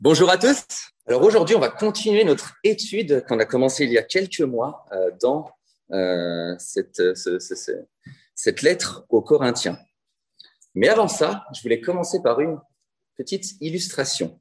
Bonjour à tous. Alors aujourd'hui, on va continuer notre étude qu'on a commencé il y a quelques mois dans cette lettre aux Corinthiens. Mais avant ça, je voulais commencer par une petite illustration.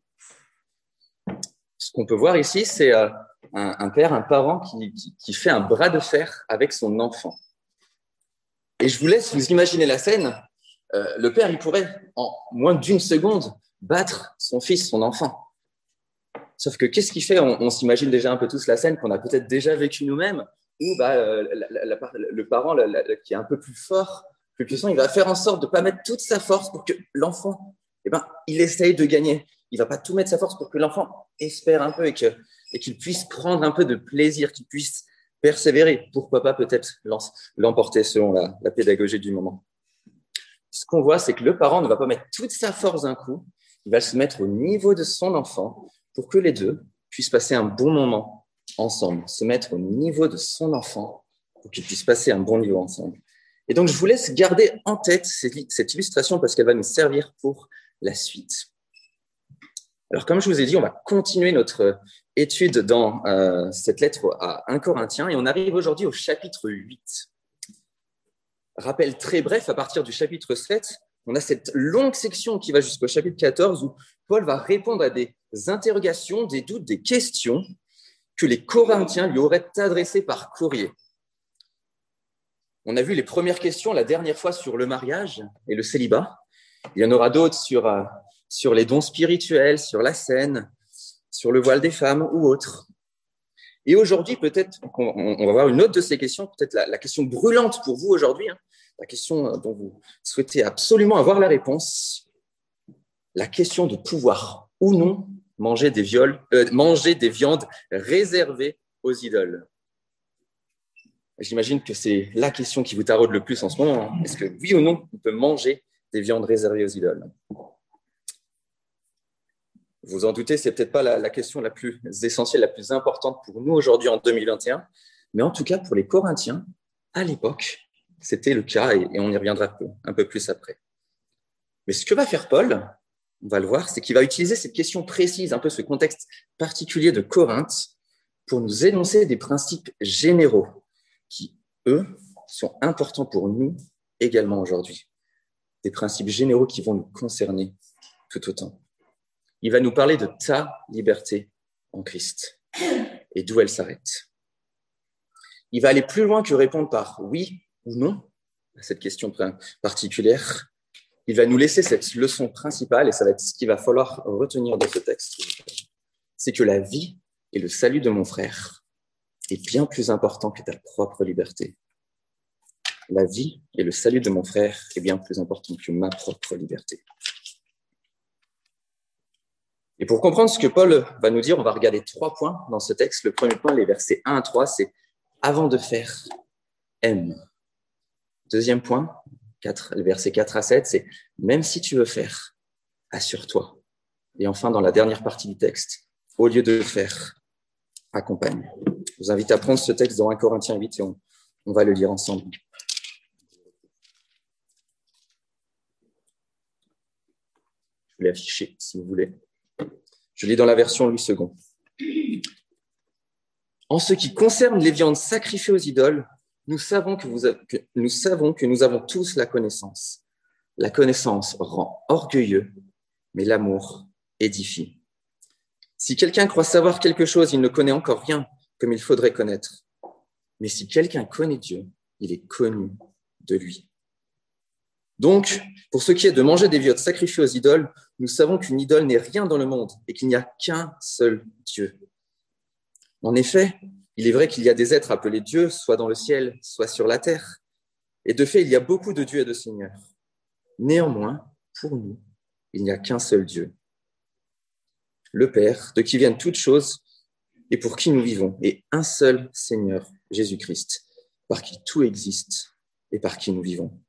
Ce qu'on peut voir ici, c'est un père, un parent qui fait un bras de fer avec son enfant. Et je vous laisse vous imaginer la scène. Le père, il pourrait, en moins d'une seconde, battre son fils, son enfant. Sauf que qu'est-ce qu'il fait? On s'imagine déjà un peu tous la scène qu'on a peut-être déjà vécue nous-mêmes, où le parent qui est un peu plus fort, plus puissant, il va faire en sorte de ne pas mettre toute sa force pour que l'enfant, il essaye de gagner. Il ne va pas tout mettre sa force pour que l'enfant espère un peu et qu'il puisse prendre un peu de plaisir, qu'il puisse persévérer. Pourquoi pas peut-être l'emporter selon la pédagogie du moment. Ce qu'on voit, c'est que le parent ne va pas mettre toute sa force d'un coup, il va se mettre au niveau de son enfant pour que les deux puissent passer un bon moment ensemble, se mettre au niveau de son enfant pour qu'ils puissent passer un bon niveau ensemble. Et donc, je vous laisse garder en tête cette illustration parce qu'elle va nous servir pour la suite. Alors, comme je vous ai dit, on va continuer notre étude dans cette lettre à 1 Corinthiens et on arrive aujourd'hui au chapitre 8. Rappel très bref, à partir du chapitre 7, on a cette longue section qui va jusqu'au chapitre 14 où Paul va répondre à des interrogations, des doutes, des questions que les Corinthiens lui auraient adressées par courrier. On a vu les premières questions la dernière fois sur le mariage et le célibat. Il y en aura d'autres sur les dons spirituels, sur la scène, sur le voile des femmes ou autres. Et aujourd'hui, peut-être qu'on va voir une autre de ces questions, peut-être la question brûlante pour vous aujourd'hui, la question dont vous souhaitez absolument avoir la réponse, la question de pouvoir ou non manger des viandes réservées aux idoles. J'imagine que c'est la question qui vous taraude le plus en ce moment. Est-ce que oui ou non, on peut manger des viandes réservées aux idoles? Vous en doutez, c'est peut-être pas la question la plus essentielle, la plus importante pour nous aujourd'hui en 2021, mais en tout cas pour les Corinthiens, à l'époque, c'était le cas et on y reviendra un peu plus après. Mais ce que va faire Paul, on va le voir, c'est qu'il va utiliser cette question précise, un peu ce contexte particulier de Corinthe, pour nous énoncer des principes généraux qui, eux, sont importants pour nous également aujourd'hui. Des principes généraux qui vont nous concerner tout autant. Il va nous parler de ta liberté en Christ et d'où elle s'arrête. Il va aller plus loin que répondre par oui ou non à cette question particulière. Il va nous laisser cette leçon principale, et ça va être ce qu'il va falloir retenir de ce texte. C'est que la vie et le salut de mon frère est bien plus important que ta propre liberté. La vie et le salut de mon frère est bien plus important que ma propre liberté. Et pour comprendre ce que Paul va nous dire, on va regarder 3 points dans ce texte. Le premier point, les versets 1 à 3, c'est « Avant de faire, aime ». Deuxième point, les versets 4 à 7, c'est « Même si tu veux faire, assure-toi ». Et enfin, dans la dernière partie du texte, « Au lieu de faire, accompagne ». Je vous invite à prendre ce texte dans 1 Corinthiens 8 et on va le lire ensemble. Je vais l'afficher si vous voulez. Je lis dans la version Louis II. En ce qui concerne les viandes sacrifiées aux idoles, nous savons que nous avons tous la connaissance. La connaissance rend orgueilleux, mais l'amour édifie. Si quelqu'un croit savoir quelque chose, il ne connaît encore rien comme il faudrait connaître. Mais si quelqu'un connaît Dieu, il est connu de lui. Donc, pour ce qui est de manger des viandes sacrifiées aux idoles, nous savons qu'une idole n'est rien dans le monde et qu'il n'y a qu'un seul Dieu. En effet, il est vrai qu'il y a des êtres appelés dieux, soit dans le ciel, soit sur la terre. Et de fait, il y a beaucoup de dieux et de seigneurs. Néanmoins, pour nous, il n'y a qu'un seul Dieu, le Père, de qui viennent toutes choses et pour qui nous vivons, et un seul Seigneur, Jésus-Christ, par qui tout existe et par qui nous vivons.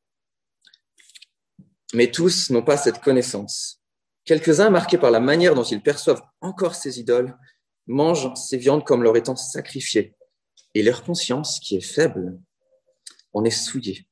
Mais tous n'ont pas cette connaissance. Quelques-uns, marqués par la manière dont ils perçoivent encore ces idoles, mangent ces viandes comme leur étant sacrifiées, et leur conscience, qui est faible, en est souillée.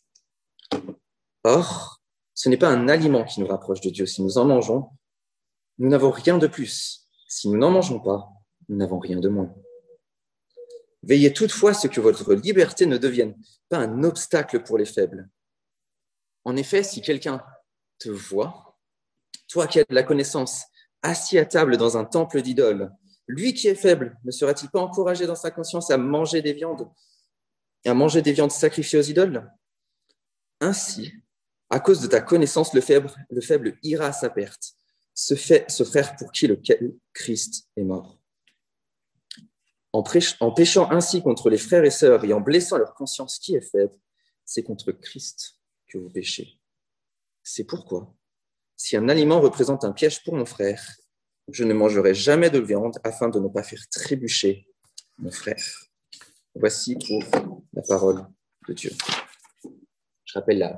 Or, ce n'est pas un aliment qui nous rapproche de Dieu si nous en mangeons, Nous n'avons rien de plus. Si nous n'en mangeons pas, nous n'avons rien de moins. Veillez toutefois à ce que votre liberté ne devienne pas un obstacle pour les faibles. En effet, si quelqu'un te voit, toi qui as de la connaissance, assis à table dans un temple d'idoles, lui qui est faible, ne sera-t-il pas encouragé dans sa conscience à manger des viandes sacrifiées aux idoles? Ainsi, à cause de ta connaissance, le faible ira à sa perte, ce frère pour qui le Christ est mort. En péchant ainsi contre les frères et sœurs et en blessant leur conscience qui est faible, c'est contre Christ que vous péchez. C'est pourquoi, si un aliment représente un piège pour mon frère, je ne mangerai jamais de viande afin de ne pas faire trébucher mon frère. Voici pour la parole de Dieu. Je rappelle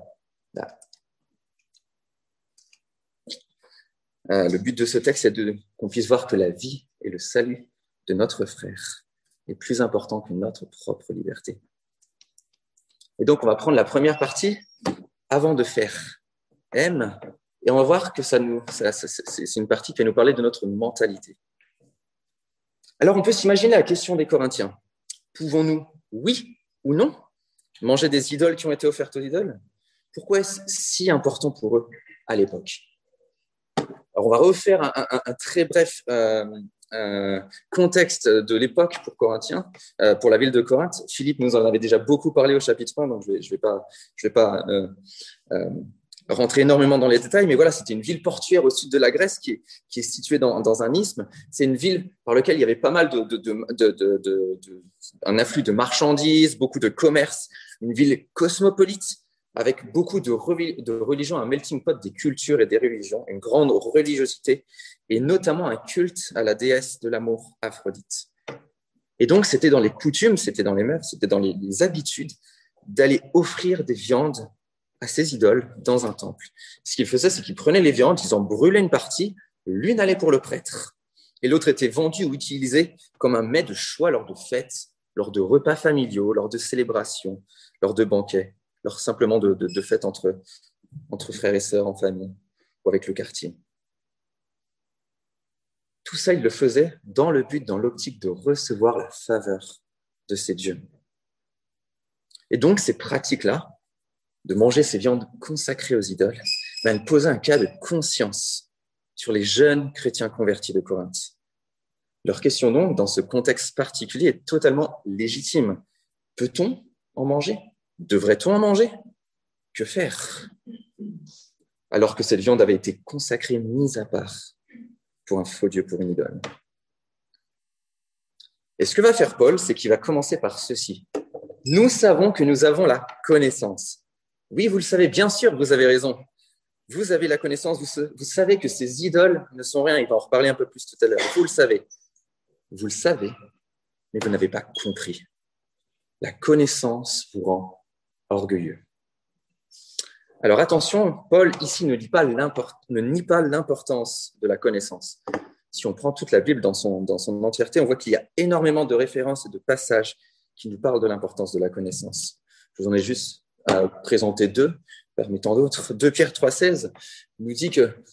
le but de ce texte, c'est qu'on puisse voir que la vie et le salut de notre frère est plus important que notre propre liberté. Et donc, on va prendre la première partie avant de faire M, et on va voir que c'est une partie qui va nous parler de notre mentalité. Alors, on peut s'imaginer la question des Corinthiens. Pouvons-nous, oui ou non, manger des idoles qui ont été offertes aux idoles? Pourquoi est-ce si important pour eux à l'époque? Alors, on va refaire un très bref contexte de l'époque pour Corinthiens, pour la ville de Corinthe. Philippe nous en avait déjà beaucoup parlé au chapitre 1, donc je vais pas rentrer énormément dans les détails, mais voilà, c'était une ville portuaire au sud de la Grèce qui est située dans un isthme. C'est une ville par laquelle il y avait pas mal un afflux de marchandises, beaucoup de commerce, une ville cosmopolite avec beaucoup de religions, un melting pot des cultures et des religions, une grande religiosité, et notamment un culte à la déesse de l'amour, Aphrodite. Et donc, c'était dans les coutumes, c'était dans les mœurs, c'était dans les habitudes d'aller offrir des viandes à ces idoles dans un temple. Ce qu'ils faisaient, c'est qu'ils prenaient les viandes, ils en brûlaient une partie, l'une allait pour le prêtre, et l'autre était vendue ou utilisée comme un mets de choix lors de fêtes, lors de repas familiaux, lors de célébrations, lors de banquets, lors simplement de fêtes entre frères et sœurs en famille ou avec le quartier. Tout ça, il le faisait dans l'optique de recevoir la faveur de ces dieux. Et donc, ces pratiques-là, de manger ces viandes consacrées aux idoles, elles posaient un cas de conscience sur les jeunes chrétiens convertis de Corinthe. Leur question donc, dans ce contexte particulier, est totalement légitime. Peut-on en manger? Devrait-on en manger? Que faire? Alors que cette viande avait été consacrée, mise à part, pour un faux Dieu, pour une idole. Et ce que va faire Paul, c'est qu'il va commencer par ceci. Nous savons que nous avons la connaissance. Oui, vous le savez, bien sûr, vous avez raison. Vous avez la connaissance, vous savez que ces idoles ne sont rien. Il va en reparler un peu plus tout à l'heure. Vous le savez, mais vous n'avez pas compris. La connaissance vous rend orgueilleux. Alors attention, Paul ici ne nie pas l'importance de la connaissance. Si on prend toute la Bible dans son entièreté, on voit qu'il y a énormément de références et de passages qui nous parlent de l'importance de la connaissance. Je vous en ai juste présenté deux, parmi tant d'autres. 2 Pierre 3,16 nous dit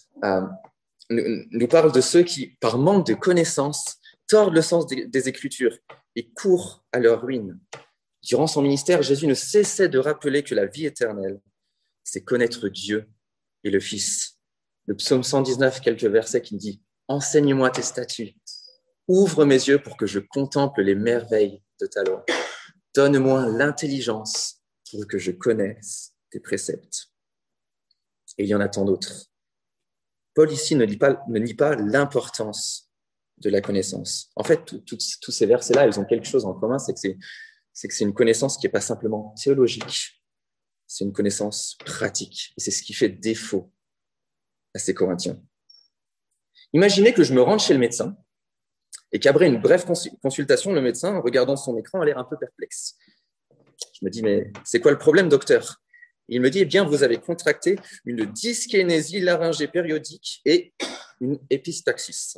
nous parle de ceux qui, par manque de connaissance, tordent le sens des Écritures et courent à leur ruine. Durant son ministère, Jésus ne cessait de rappeler que la vie éternelle, c'est connaître Dieu et le Fils. Le psaume 119, quelques versets qui dit « Enseigne-moi tes statuts, ouvre mes yeux pour que je contemple les merveilles de ta loi. Donne-moi l'intelligence pour que je connaisse tes préceptes. » Et il y en a tant d'autres. Paul ici ne nie pas l'importance de la connaissance. En fait, tous ces versets-là, ils ont quelque chose en commun, c'est que c'est une connaissance qui n'est pas simplement théologique, c'est une connaissance pratique. Et c'est ce qui fait défaut à ces Corinthiens. Imaginez que je me rende chez le médecin et qu'après une brève consultation, le médecin, en regardant son écran, a l'air un peu perplexe. Je me dis, mais c'est quoi le problème, docteur? Il me dit, eh bien, vous avez contracté une dyskinésie laryngée périodique et une épistaxis.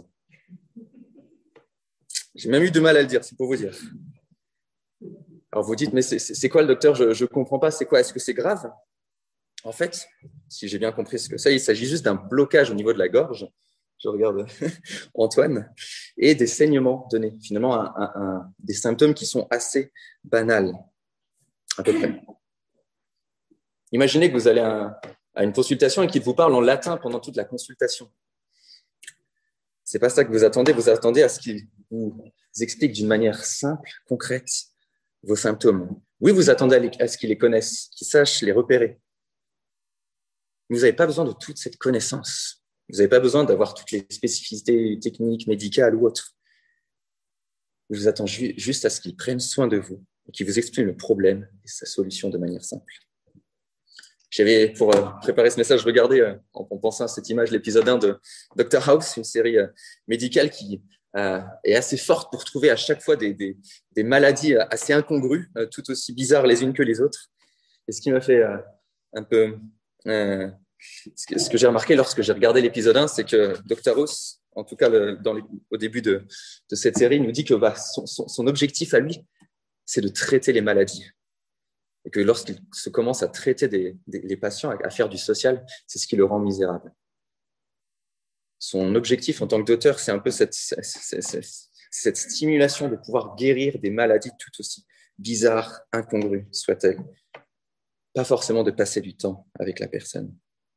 J'ai même eu du mal à le dire, c'est pour vous dire. Alors vous dites, mais c'est quoi le docteur? Je ne comprends pas, c'est quoi? Est-ce que c'est grave? En fait, si j'ai bien compris ce que c'est, il s'agit juste d'un blocage au niveau de la gorge je regarde Antoine, et des saignements donnés. Finalement, des symptômes qui sont assez banals, à peu près. Imaginez que vous allez à une consultation et qu'il vous parle en latin pendant toute la consultation. C'est pas ça que vous attendez à ce qu'il vous explique d'une manière simple, concrète, vos symptômes. Oui, vous attendez à ce qu'il les connaisse, qu'il sache les repérer. Vous n'avez pas besoin de toute cette connaissance. Vous n'avez pas besoin d'avoir toutes les spécificités techniques, médicales ou autres. Vous attendez juste à ce qu'il prenne soin de vous et qu'il vous explique le problème et sa solution de manière simple. J'avais, pour préparer ce message, regardé, en pensant à cette image, l'épisode 1 de Dr House, une série médicale qui est assez forte pour trouver à chaque fois des maladies assez incongrues, tout aussi bizarres les unes que les autres. Et ce qui m'a fait un peu... ce que j'ai remarqué lorsque j'ai regardé l'épisode 1, c'est que Dr House, en tout cas au début de cette série, nous dit que son objectif à lui, c'est de traiter les maladies. Et que lorsqu'il se commence à traiter les patients, à faire du social, c'est ce qui le rend misérable. Son objectif en tant que docteur, c'est un peu cette stimulation de pouvoir guérir des maladies tout aussi bizarres, incongrues soient-elles. Pas forcément de passer du temps avec la personne.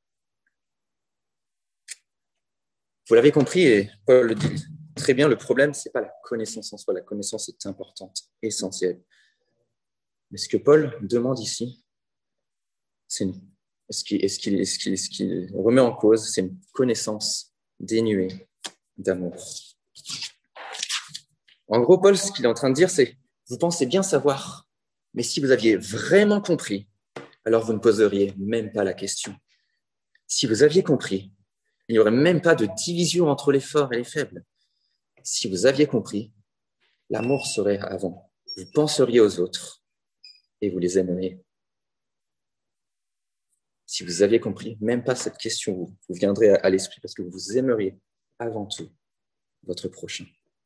Vous l'avez compris, et Paul le dit très bien, le problème, ce n'est pas la connaissance en soi. La connaissance est importante, essentielle. Mais ce que Paul demande ici, ce qu'il remet en cause, c'est une connaissance dénuée d'amour. En gros, Paul, ce qu'il est en train de dire, c'est vous pensez bien savoir, mais si vous aviez vraiment compris, alors vous ne poseriez même pas la question. Si vous aviez compris, il n'y aurait même pas de division entre les forts et les faibles. Si vous aviez compris, l'amour serait avant. Vous penseriez aux autres et vous les aimeriez. Si vous aviez compris, même pas cette question vous viendrait à l'esprit parce que vous aimeriez avant tout votre prochain.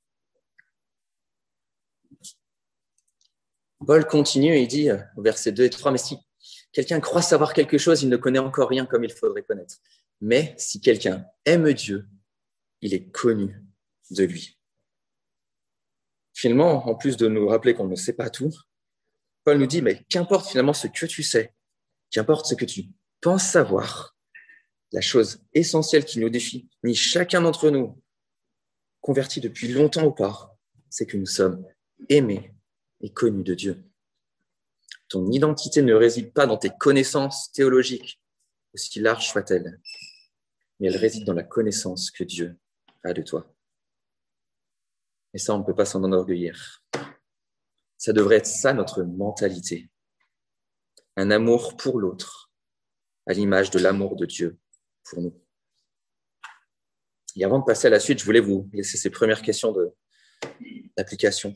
Paul continue et il dit au verset 2 et 3, mais si quelqu'un croit savoir quelque chose, il ne connaît encore rien comme il faudrait connaître. Mais si quelqu'un aime Dieu, il est connu de lui. Finalement, en plus de nous rappeler qu'on ne sait pas tout, Paul nous dit, mais qu'importe finalement ce que tu sais, qu'importe ce que tu penses savoir, la chose essentielle qui nous définit chacun d'entre nous, convertis depuis longtemps ou pas, c'est que nous sommes aimés et connus de Dieu. Ton identité ne réside pas dans tes connaissances théologiques, aussi larges soient-elles, mais elle réside dans la connaissance que Dieu a de toi. Et ça, on ne peut pas s'en enorgueillir. Ça devrait être ça notre mentalité. Un amour pour l'autre, à l'image de l'amour de Dieu pour nous. Et avant de passer à la suite, je voulais vous laisser ces premières questions d'application.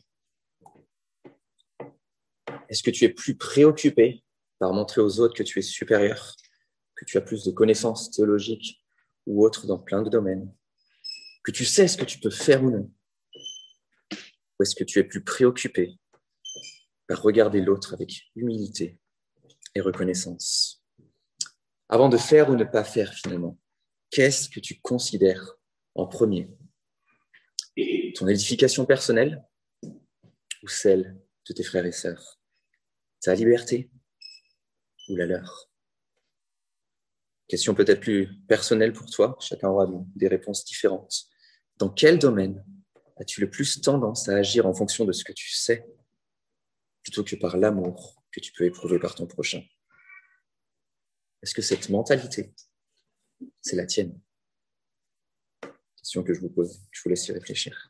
Est-ce que tu es plus préoccupé par montrer aux autres que tu es supérieur, que tu as plus de connaissances théologiques ou autres dans plein de domaines, que tu sais ce que tu peux faire ou non? Ou est-ce que tu es plus préoccupé par regarder l'autre avec humilité et reconnaissance? Avant de faire ou ne pas faire finalement, qu'est-ce que tu considères en premier? Ton édification personnelle ou celle de tes frères et sœurs? Ta liberté ou la leur? Question peut-être plus personnelle pour toi, chacun aura des réponses différentes. Dans quel domaine as-tu le plus tendance à agir en fonction de ce que tu sais, plutôt que par l'amour que tu peux éprouver par ton prochain? Est-ce que cette mentalité, c'est la tienne? Question que je vous pose, je vous laisse y réfléchir.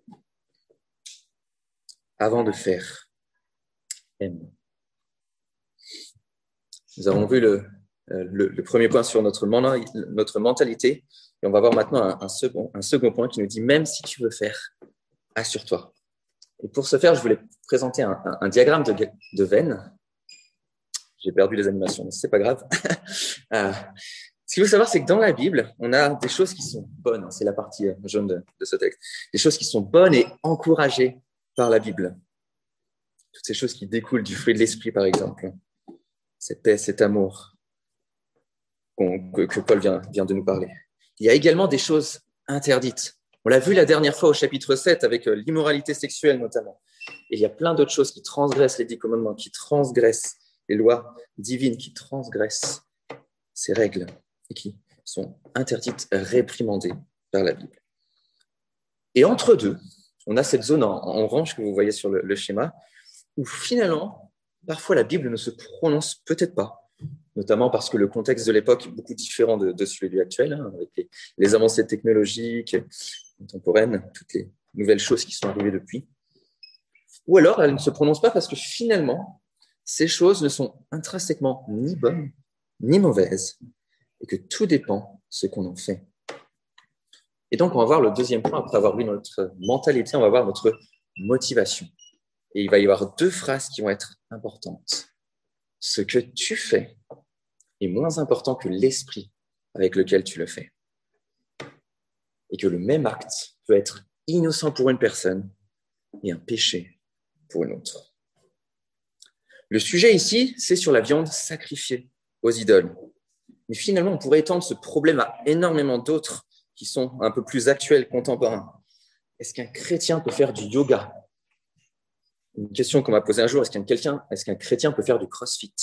Avant de faire, aime. Nous avons vu le premier point sur notre mentalité, et on va voir maintenant un second point qui nous dit, même si tu veux faire, assure-toi. Et pour ce faire, je voulais présenter un diagramme de veine. J'ai perdu les animations, mais c'est pas grave. Ce qu'il faut savoir, c'est que dans la Bible, on a des choses qui sont bonnes. C'est la partie jaune de ce texte. Des choses qui sont bonnes et encouragées par la Bible. Toutes ces choses qui découlent du fruit de l'esprit, par exemple. Cette paix, cet amour que Paul vient de nous parler. Il y a également des choses interdites. On l'a vu la dernière fois au chapitre 7 avec l'immoralité sexuelle notamment. Et il y a plein d'autres choses qui transgressent les 10 commandements, qui transgressent les lois divines, qui transgressent ces règles et qui sont interdites, réprimandées par la Bible. Et entre deux, on a cette zone en orange que vous voyez sur le schéma, où finalement, parfois la Bible ne se prononce peut-être pas, notamment parce que le contexte de l'époque est beaucoup différent de celui actuel, avec les avancées technologiques, contemporaines, toutes les nouvelles choses qui sont arrivées depuis. Ou alors, elle ne se prononce pas parce que finalement, ces choses ne sont intrinsèquement ni bonnes, ni mauvaises, et que tout dépend ce qu'on en fait. Et donc, on va voir le deuxième point, après avoir vu notre mentalité, on va voir notre motivation. Et il va y avoir 2 phrases qui vont être importantes. Ce que tu fais est moins important que l'esprit avec lequel tu le fais. Et que le même acte peut être innocent pour une personne et un péché pour une autre. Le sujet ici, c'est sur la viande sacrifiée aux idoles. Mais finalement, on pourrait étendre ce problème à énormément d'autres qui sont un peu plus actuels, contemporains. Est-ce qu'un chrétien peut faire du yoga? Une question qu'on m'a posée un jour, est-ce qu'un chrétien peut faire du crossfit?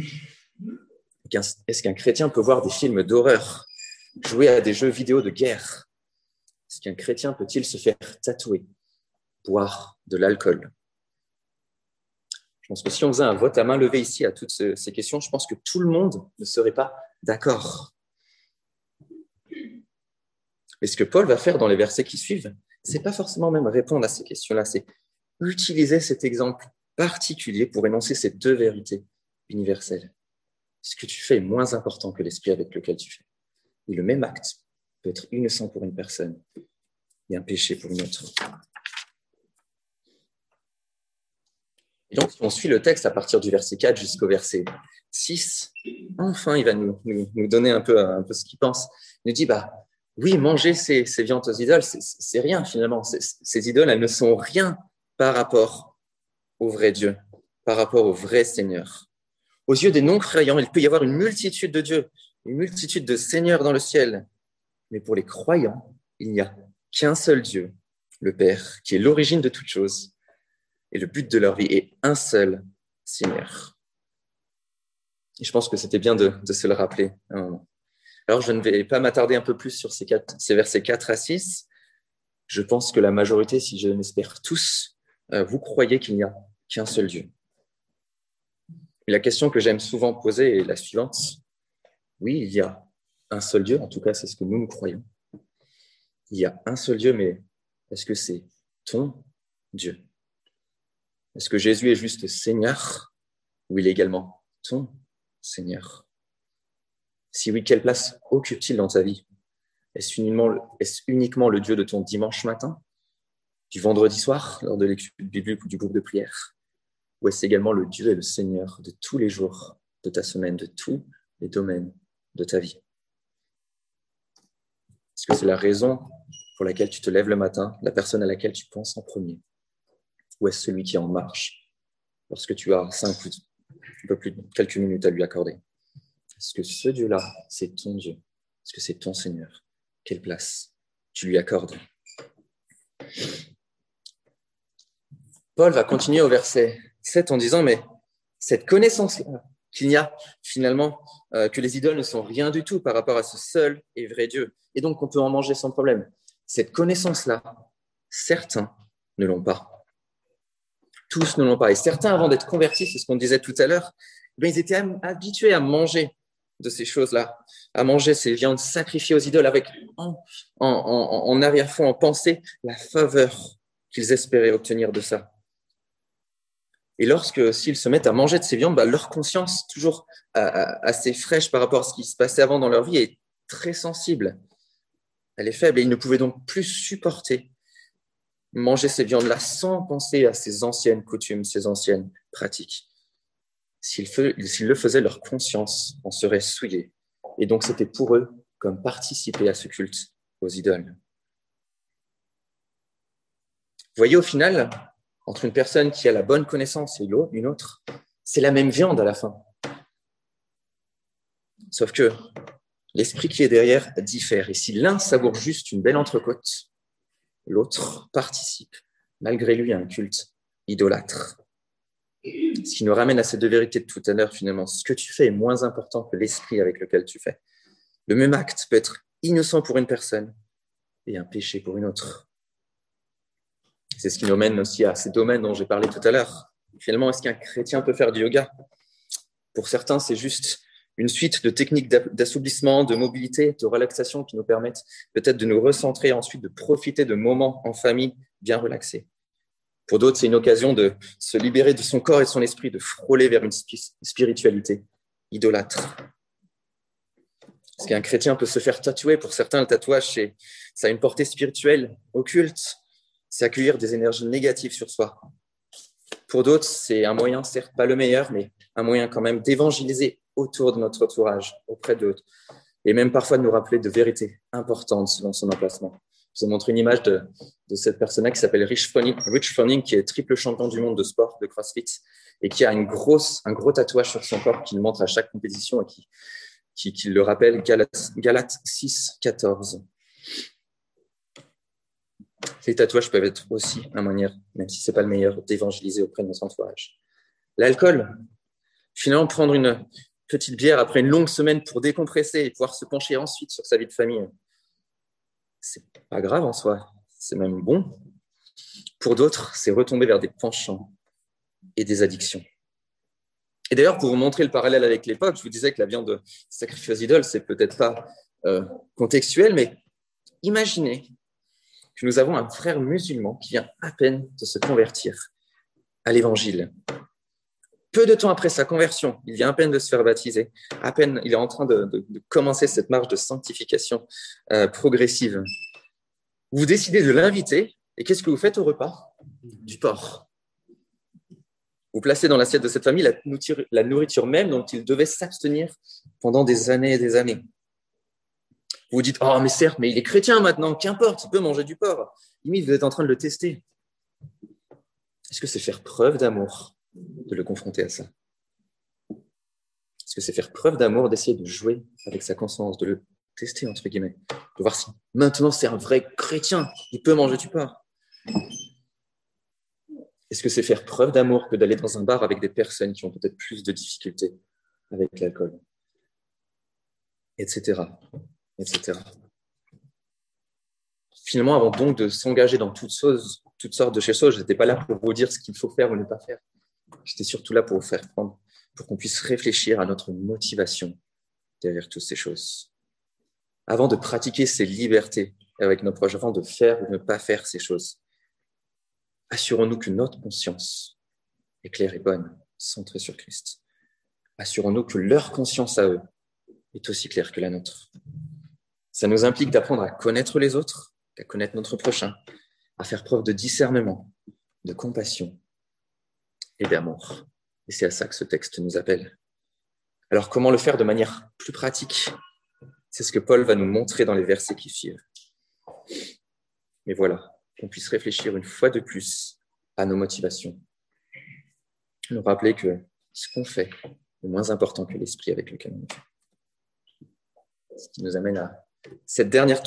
Est-ce qu'un chrétien peut voir des films d'horreur, jouer à des jeux vidéo de guerre? Est-ce qu'un chrétien peut-il se faire tatouer, boire de l'alcool? Je pense que si on faisait un vote à main levée ici à toutes ces questions, je pense que tout le monde ne serait pas d'accord. Mais ce que Paul va faire dans les versets qui suivent, c'est pas forcément même répondre à ces questions-là, c'est utiliser cet exemple particulier pour énoncer ces 2 vérités universelles. Ce que tu fais est moins important que l'esprit avec lequel tu fais. Et le même acte peut être innocent pour une personne et un péché pour une autre. Et donc, si on suit le texte à partir du verset 4 jusqu'au verset 6, enfin, il va nous donner un peu ce qu'il pense. Il nous dit, oui, manger ces viandes aux idoles, c'est rien finalement. Ces idoles, elles ne sont rien par rapport au vrai Dieu, par rapport au vrai Seigneur. Aux yeux des non-croyants, il peut y avoir une multitude de dieux, une multitude de seigneurs dans le ciel. Mais pour les croyants, il n'y a qu'un seul Dieu, le Père, qui est l'origine de toutes choses. Et le but de leur vie est un seul Seigneur. Et je pense que c'était bien de se le rappeler. Alors, je ne vais pas m'attarder un peu plus sur ces versets 4 à 6. Je pense que la majorité, si je l'espère tous, vous croyez qu'il n'y a qu'un seul Dieu. Et la question que j'aime souvent poser est la suivante. Oui, il y a un seul Dieu, en tout cas, c'est ce que nous croyons. Il y a un seul Dieu, mais est-ce que c'est ton Dieu? Est-ce que Jésus est juste Seigneur ou il est également ton Seigneur? Si oui, quelle place occupe-t-il dans ta vie? Est-ce uniquement le Dieu de ton dimanche matin, du vendredi soir, lors de l'étude biblique ou du groupe de prière? Ou est-ce également le Dieu et le Seigneur de tous les jours de ta semaine, de tous les domaines de ta vie? Est-ce que c'est la raison pour laquelle tu te lèves le matin, la personne à laquelle tu penses en premier? Ou est-ce celui qui est en marche lorsque tu as 5 ou un peu plus de quelques minutes à lui accorder? Est-ce que ce Dieu-là, c'est ton Dieu? Est-ce que c'est ton Seigneur? Quelle place tu lui accordes? Paul va continuer au verset 7 en disant, mais cette connaissance-là, qu'il n'y a finalement que les idoles ne sont rien du tout par rapport à ce seul et vrai Dieu, et donc on peut en manger sans problème. Cette connaissance-là, certains ne l'ont pas. Tous ne l'ont pas. Et certains, avant d'être convertis, c'est ce qu'on disait tout à l'heure, ils étaient habitués à manger de ces choses-là, à manger ces viandes sacrifiées aux idoles avec en arrière-fond, en pensée, la faveur qu'ils espéraient obtenir de ça. Et s'ils se mettent à manger de ces viandes, leur conscience, toujours assez fraîche par rapport à ce qui se passait avant dans leur vie, est très sensible. Elle est faible et ils ne pouvaient donc plus supporter manger ces viandes-là sans penser à ces anciennes coutumes, ces anciennes pratiques. S'ils le faisaient, leur conscience en serait souillée. Et donc, c'était pour eux comme participer à ce culte aux idoles. Vous voyez, au final, entre une personne qui a la bonne connaissance et une autre, c'est la même viande à la fin. Sauf que l'esprit qui est derrière diffère. Et si l'un savoure juste une belle entrecôte, l'autre participe, malgré lui, à un culte idolâtre. Ce qui nous ramène à ces deux vérités de tout à l'heure, finalement. Ce que tu fais est moins important que l'esprit avec lequel tu fais. Le même acte peut être innocent pour une personne et un péché pour une autre. C'est ce qui nous mène aussi à ces domaines dont j'ai parlé tout à l'heure. Finalement, est-ce qu'un chrétien peut faire du yoga? Pour certains, c'est juste une suite de techniques d'assouplissement, de mobilité, de relaxation qui nous permettent peut-être de nous recentrer et ensuite de profiter de moments en famille bien relaxés. Pour d'autres, c'est une occasion de se libérer de son corps et de son esprit, de frôler vers une spiritualité idolâtre. Est-ce qu'un chrétien peut se faire tatouer? Pour certains, le tatouage, ça a une portée spirituelle, occulte. C'est accueillir des énergies négatives sur soi. Pour d'autres, c'est un moyen, certes pas le meilleur, mais un moyen quand même d'évangéliser autour de notre entourage, auprès d'autres, et même parfois de nous rappeler de vérités importantes selon son emplacement. Je vous ai montré une image de cette personne-là qui s'appelle Rich Froning, qui est triple champion du monde de sport, de CrossFit, et qui a un gros tatouage sur son corps qu'il montre à chaque compétition et qui le rappelle Galates 6, 14. Les tatouages peuvent être aussi un moyen, même si ce n'est pas le meilleur, d'évangéliser auprès de notre entourage. L'alcool, finalement, prendre une petite bière après une longue semaine pour décompresser et pouvoir se pencher ensuite sur sa vie de famille, c'est pas grave en soi, c'est même bon. Pour d'autres, c'est retomber vers des penchants et des addictions. Et d'ailleurs, pour vous montrer le parallèle avec l'époque, je vous disais que la viande sacrifiée aux idoles, c'est peut-être pas contextuel, mais imaginez que nous avons un frère musulman qui vient à peine de se convertir à l'évangile. Peu de temps après sa conversion, il vient à peine de se faire baptiser, à peine il est en train de commencer cette marche de sanctification progressive. Vous décidez de l'inviter, et qu'est-ce que vous faites au repas? Du porc. Vous placez dans l'assiette de cette famille la nourriture même dont il devait s'abstenir pendant des années et des années. Vous vous dites, oh mais certes, mais il est chrétien maintenant, qu'importe, il peut manger du porc. Limite, vous êtes en train de le tester. Est-ce que c'est faire preuve d'amour de le confronter à ça? Est-ce que c'est faire preuve d'amour d'essayer de jouer avec sa conscience, de le tester, entre guillemets, de voir si maintenant c'est un vrai chrétien, il peut manger du porc? Est-ce que c'est faire preuve d'amour que d'aller dans un bar avec des personnes qui ont peut-être plus de difficultés avec l'alcool, etc., etc. Finalement, avant donc de s'engager dans toutes sortes de choses, je n'étais pas là pour vous dire ce qu'il faut faire ou ne pas faire. J'étais surtout là pour vous faire prendre, pour qu'on puisse réfléchir à notre motivation derrière toutes ces choses. Avant de pratiquer ces libertés avec nos proches, avant de faire ou ne pas faire ces choses, assurons-nous que notre conscience est claire et bonne, centrée sur Christ. Assurons-nous que leur conscience à eux est aussi claire que la nôtre. Ça nous implique d'apprendre à connaître les autres, à connaître notre prochain, à faire preuve de discernement, de compassion et d'amour. Et c'est à ça que ce texte nous appelle. Alors, comment le faire de manière plus pratique? C'est ce que Paul va nous montrer dans les versets qui suivent. Mais voilà, qu'on puisse réfléchir une fois de plus à nos motivations. Nous rappeler que ce qu'on fait est moins important que l'esprit avec lequel on le fait. Ce qui nous amène à cette dernière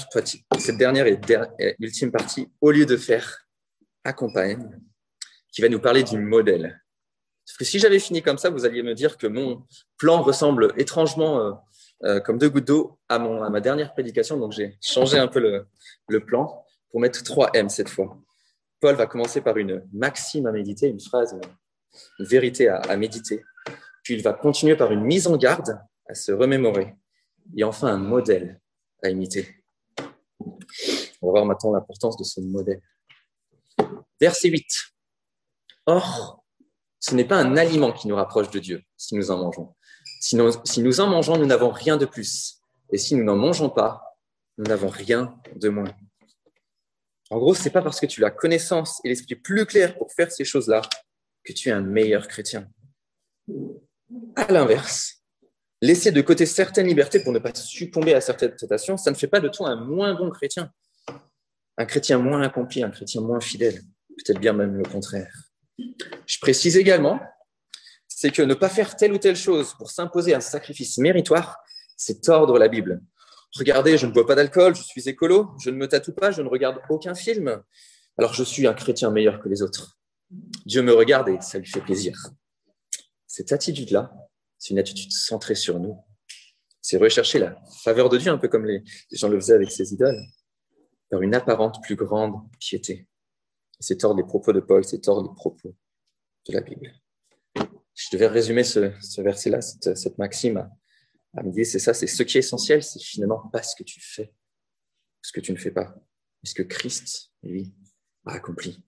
et ultime partie, au lieu de faire, accompagne, qui va nous parler du modèle. Parce que si j'avais fini comme ça, vous alliez me dire que mon plan ressemble étrangement comme deux gouttes d'eau à ma dernière prédication. Donc, j'ai changé un peu le plan pour mettre 3 M cette fois. Paul va commencer par une maxime à méditer, une phrase, une vérité à méditer. Puis, il va continuer par une mise en garde à se remémorer. Et enfin, un modèle à imiter. On va voir maintenant l'importance de ce modèle. Verset 8. Or, ce n'est pas un aliment qui nous rapproche de Dieu si nous en mangeons. Si nous en mangeons, nous n'avons rien de plus. Et si nous n'en mangeons pas, nous n'avons rien de moins. En gros, ce n'est pas parce que tu as la connaissance et l'esprit plus clair pour faire ces choses-là que tu es un meilleur chrétien. À l'inverse, laisser de côté certaines libertés pour ne pas succomber à certaines tentations, ça ne fait pas de toi un moins bon chrétien. Un chrétien moins accompli, un chrétien moins fidèle. Peut-être bien même le contraire. Je précise également, c'est que ne pas faire telle ou telle chose pour s'imposer un sacrifice méritoire, c'est tordre la Bible. Regardez, je ne bois pas d'alcool, je suis écolo, je ne me tatoue pas, je ne regarde aucun film. Alors je suis un chrétien meilleur que les autres. Dieu me regarde et ça lui fait plaisir. Cette attitude-là, c'est une attitude centrée sur nous. C'est rechercher la faveur de Dieu, un peu comme les gens le faisaient avec ses idoles, par une apparente plus grande piété. Et c'est tordre les propos de Paul, c'est tordre les propos de la Bible. Je devais résumer ce verset-là, cette maxime à me dire, c'est ça, c'est ce qui est essentiel, c'est finalement pas ce que tu fais, ce que tu ne fais pas, mais ce que Christ, lui, a accompli.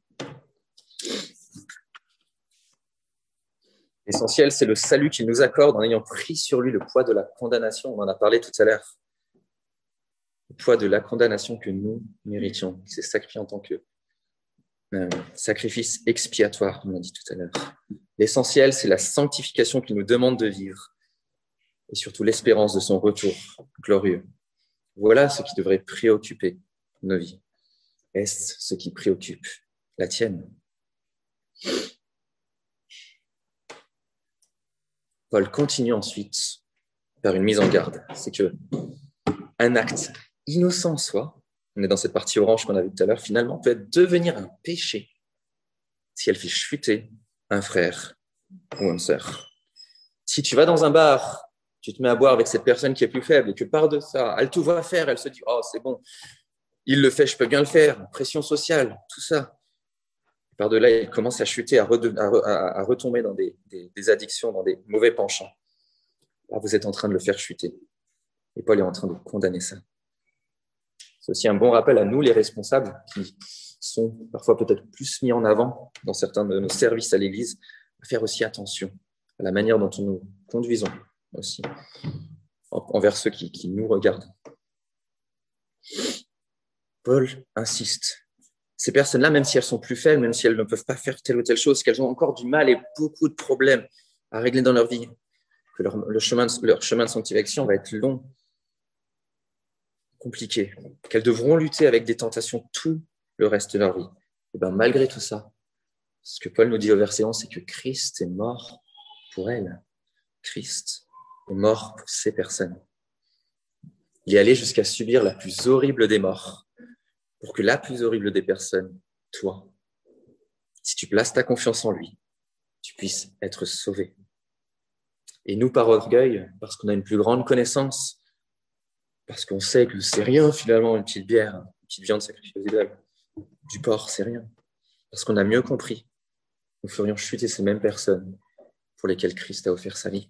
L'essentiel, c'est le salut qu'il nous accorde en ayant pris sur lui le poids de la condamnation. On en a parlé tout à l'heure. Le poids de la condamnation que nous méritions. C'est sacrifié en tant que sacrifice expiatoire, on l'a dit tout à l'heure. L'essentiel, c'est la sanctification qu'il nous demande de vivre et surtout l'espérance de son retour glorieux. Voilà ce qui devrait préoccuper nos vies. Est-ce ce qui préoccupe la tienne? Paul continue ensuite par une mise en garde. C'est que un acte innocent en soi, on est dans cette partie orange qu'on a vue tout à l'heure, finalement peut devenir un péché si elle fait chuter un frère ou une sœur. Si tu vas dans un bar, tu te mets à boire avec cette personne qui est plus faible et que par de ça, elle tout va faire, elle se dit « Oh, c'est bon, il le fait, je peux bien le faire, pression sociale, tout ça ». Par de là, il commence à chuter, à retomber dans des addictions, dans des mauvais penchants. Là, vous êtes en train de le faire chuter. Et Paul est en train de condamner ça. C'est aussi un bon rappel à nous, les responsables, qui sont parfois peut-être plus mis en avant dans certains de nos services à l'Église, à faire aussi attention à la manière dont nous nous conduisons aussi envers ceux qui nous regardent. Paul insiste. Ces personnes-là, même si elles sont plus faibles, même si elles ne peuvent pas faire telle ou telle chose, qu'elles ont encore du mal et beaucoup de problèmes à régler dans leur vie, que leur chemin de sanctification va être long, compliqué, qu'elles devront lutter avec des tentations tout le reste de leur vie. Et bien, malgré tout ça, ce que Paul nous dit au verset 11, c'est que Christ est mort pour elles. Christ est mort pour ces personnes. Il est allé jusqu'à subir la plus horrible des morts, pour que la plus horrible des personnes, toi, si tu places ta confiance en lui, tu puisses être sauvé. Et nous, par orgueil, parce qu'on a une plus grande connaissance, parce qu'on sait que c'est rien finalement, une petite bière, une petite viande sacrifiée aux idoles, du porc, c'est rien. Parce qu'on a mieux compris, nous ferions chuter ces mêmes personnes pour lesquelles Christ a offert sa vie.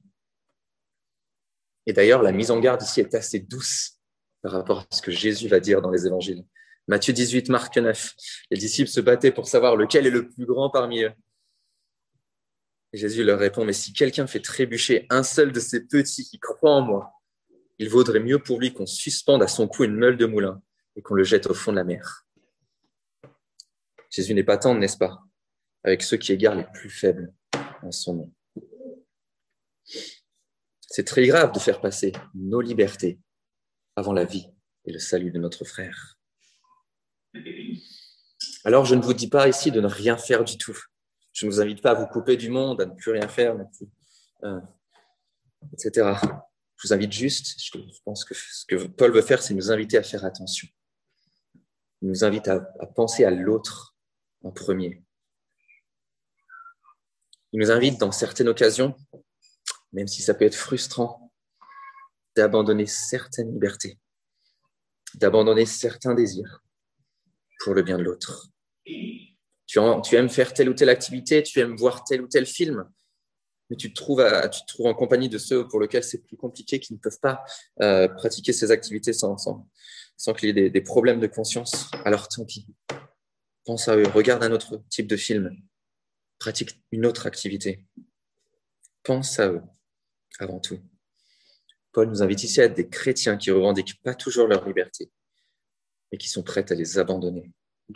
Et d'ailleurs, la mise en garde ici est assez douce par rapport à ce que Jésus va dire dans les évangiles. Matthieu 18, Marc 9. Les disciples se battaient pour savoir lequel est le plus grand parmi eux. Et Jésus leur répond, mais si quelqu'un fait trébucher un seul de ces petits qui croient en moi, il vaudrait mieux pour lui qu'on suspende à son cou une meule de moulin et qu'on le jette au fond de la mer. Jésus n'est pas tendre, n'est-ce pas, avec ceux qui égarent les plus faibles en son nom. C'est très grave de faire passer nos libertés avant la vie et le salut de notre frère. Alors, je ne vous dis pas ici de ne rien faire du tout. Je ne vous invite pas à vous couper du monde, à ne plus rien faire, etc. Je vous invite juste, je pense que ce que Paul veut faire, c'est nous inviter à faire attention. Il nous invite à penser à l'autre en premier. Il nous invite dans certaines occasions, même si ça peut être frustrant, d'abandonner certaines libertés, d'abandonner certains désirs pour le bien de l'autre. Tu aimes faire telle ou telle activité, tu aimes voir tel ou tel film, mais tu te trouves en compagnie de ceux pour lesquels c'est plus compliqué, qui ne peuvent pas pratiquer ces activités sans qu'il y ait des problèmes de conscience. Alors tant pis, pense à eux, regarde un autre type de film, pratique une autre activité. Pense à eux avant tout. Paul nous invite ici à être des chrétiens qui ne revendiquent pas toujours leur liberté, mais qui sont prêts à les abandonner.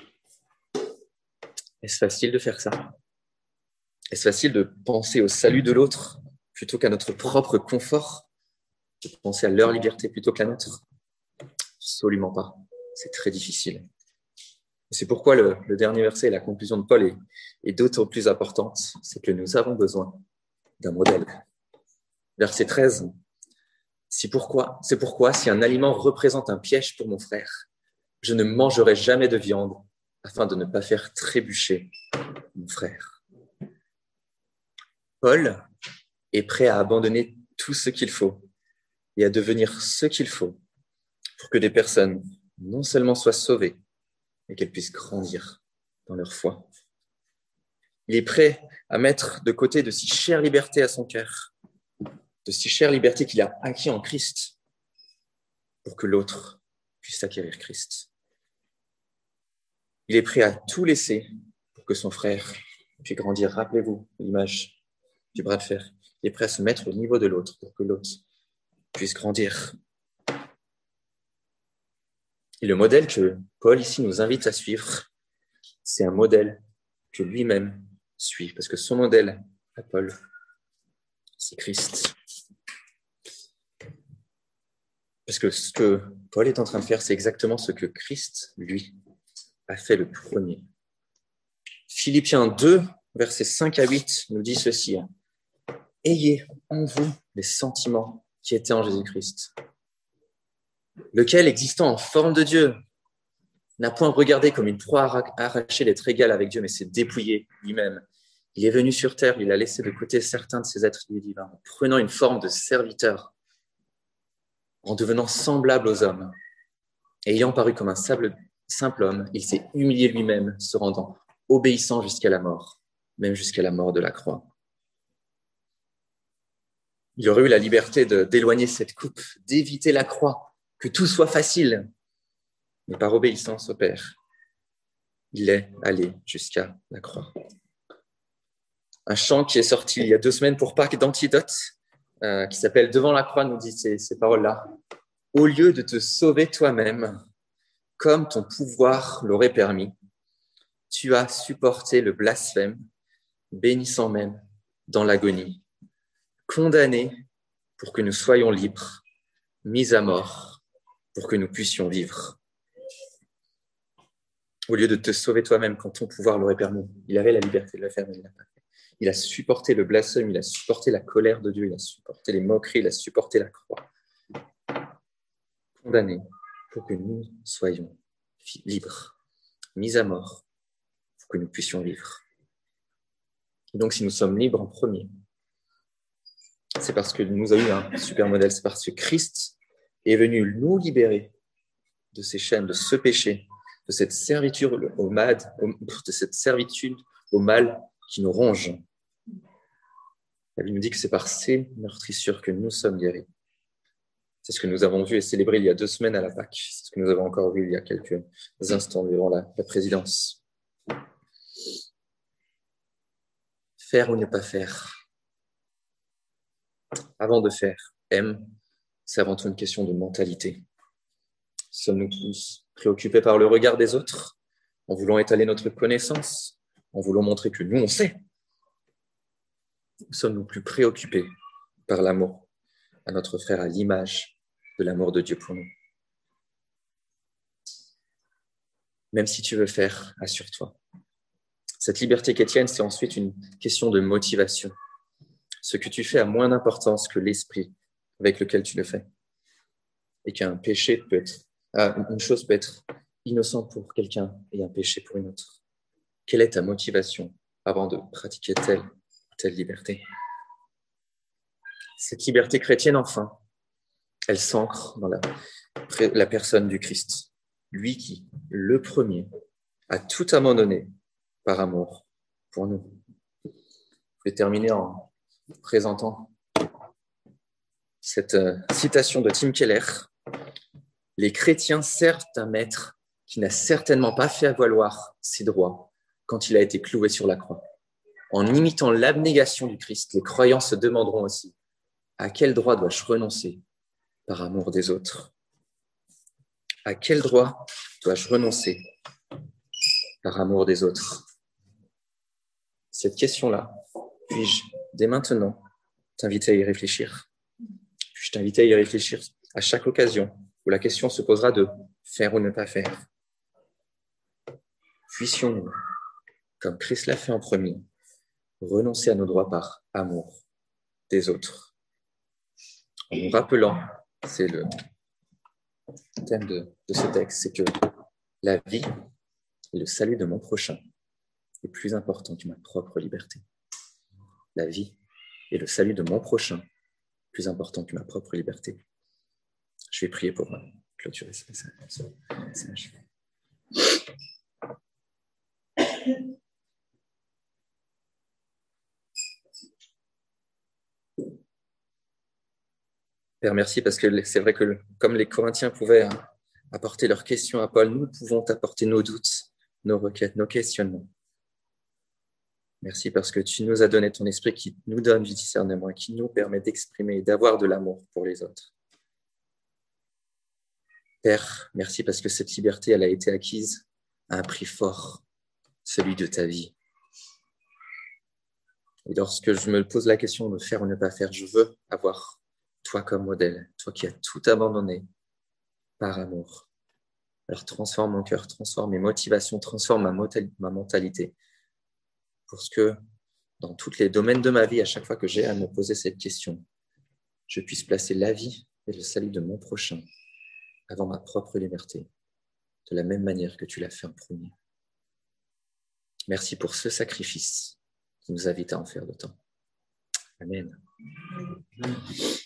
Est-ce facile de faire ça? Est-ce facile de penser au salut de l'autre plutôt qu'à notre propre confort? De penser à leur liberté plutôt qu'à la nôtre? Absolument pas. C'est très difficile. Et c'est pourquoi le dernier verset, la conclusion de Paul est d'autant plus importante, c'est que nous avons besoin d'un modèle. Verset 13. C'est pourquoi, si un aliment représente un piège pour mon frère, je ne mangerai jamais de viande afin de ne pas faire trébucher mon frère. Paul est prêt à abandonner tout ce qu'il faut et à devenir ce qu'il faut pour que des personnes non seulement soient sauvées, mais qu'elles puissent grandir dans leur foi. Il est prêt à mettre de côté de si chères libertés à son cœur, de si chères libertés qu'il a acquis en Christ, pour que l'autre puisse acquérir Christ. Il est prêt à tout laisser pour que son frère puisse grandir. Rappelez-vous l'image du bras de fer. Il est prêt à se mettre au niveau de l'autre pour que l'autre puisse grandir. Et le modèle que Paul ici nous invite à suivre, c'est un modèle que lui-même suit, parce que son modèle à Paul, c'est Christ. Parce que ce que Paul est en train de faire, c'est exactement ce que Christ, lui, a fait le premier. Philippiens 2, versets 5 à 8, nous dit ceci. Ayez en vous les sentiments qui étaient en Jésus-Christ, lequel, existant en forme de Dieu, n'a point regardé comme une proie arrachée d'être égal avec Dieu, mais s'est dépouillé lui-même. Il est venu sur terre, il a laissé de côté certains de ses attributs divins, en prenant une forme de serviteur, en devenant semblable aux hommes. Et ayant paru comme un simple homme, il s'est humilié lui-même, se rendant obéissant jusqu'à la mort, même jusqu'à la mort de la croix. Il aurait eu la liberté d'éloigner cette coupe, d'éviter la croix, que tout soit facile. Mais par obéissance au Père, il est allé jusqu'à la croix. Un chant qui est sorti il y a 2 semaines pour Pâques d'Antidote, qui s'appelle « Devant la croix », nous dit ces paroles-là. « Au lieu de te sauver toi-même, comme ton pouvoir l'aurait permis, tu as supporté le blasphème, bénissant même dans l'agonie, condamné pour que nous soyons libres, mis à mort pour que nous puissions vivre. » Au lieu de te sauver toi-même quand ton pouvoir l'aurait permis, il avait la liberté de le faire, mais il ne l'a pas fait. Il a supporté le blasphème, il a supporté la colère de Dieu, il a supporté les moqueries, il a supporté la croix. Condamné pour que nous soyons libres, mis à mort pour que nous puissions vivre. Et donc, si nous sommes libres en premier, c'est parce que nous avons eu un super modèle, c'est parce que Christ est venu nous libérer de ces chaînes, de ce péché, de cette servitude au mal, qui nous ronge. La Bible nous dit que c'est par ces meurtrissures que nous sommes guéris. C'est ce que nous avons vu et célébré il y a 2 semaines à la Pâque. C'est ce que nous avons encore vu il y a quelques instants durant la présidence. Faire ou ne pas faire. Avant de faire, c'est avant tout une question de mentalité. Sommes-nous tous préoccupés par le regard des autres, en voulant étaler notre connaissance, en voulant montrer que nous, on sait? Ou sommes-nous plus préoccupés par l'amour à notre frère, à l'image de l'amour de Dieu pour nous? Même si tu veux faire, assure-toi. Cette liberté chrétienne, c'est ensuite une question de motivation. Ce que tu fais a moins d'importance que l'esprit avec lequel tu le fais. Et qu'un péché peut être, une chose peut être innocente pour quelqu'un et un péché pour une autre. Quelle est ta motivation avant de pratiquer telle ou telle liberté? Cette liberté chrétienne, enfin, elle s'ancre dans la personne du Christ. Lui qui, le premier, a tout abandonné par amour pour nous. Je vais terminer en présentant cette citation de Tim Keller. Les chrétiens servent un maître qui n'a certainement pas fait valoir ses droits quand il a été cloué sur la croix. En imitant l'abnégation du Christ, les croyants se demanderont aussi à quel droit dois-je renoncer par amour des autres? À quel droit dois-je renoncer par amour des autres? Cette question-là, puis-je dès maintenant t'inviter à y réfléchir? Puis-je t'inviter à y réfléchir à chaque occasion où la question se posera de faire ou ne pas faire? Puissions-nous, comme Christ l'a fait en premier, renoncer à nos droits par amour des autres, en nous rappelant c'est le thème de ce texte, c'est que la vie et le salut de mon prochain est plus important que ma propre liberté. La vie et le salut de mon prochain est plus important que ma propre liberté. Je vais prier pour clôturer ce message. Père, merci parce que c'est vrai que comme les Corinthiens pouvaient apporter leurs questions à Paul, nous pouvons apporter nos doutes, nos requêtes, nos questionnements. Merci parce que tu nous as donné ton esprit qui nous donne du discernement et qui nous permet d'exprimer et d'avoir de l'amour pour les autres. Père, merci parce que cette liberté, elle a été acquise à un prix fort, celui de ta vie. Et lorsque je me pose la question de faire ou ne pas faire, je veux avoir toi comme modèle, toi qui as tout abandonné par amour. Alors transforme mon cœur, transforme mes motivations, transforme ma mentalité. Pour que dans tous les domaines de ma vie, à chaque fois que j'ai à me poser cette question, je puisse placer la vie et le salut de mon prochain avant ma propre liberté, de la même manière que tu l'as fait en premier. Merci pour ce sacrifice qui nous invite à en faire d'autant. Amen.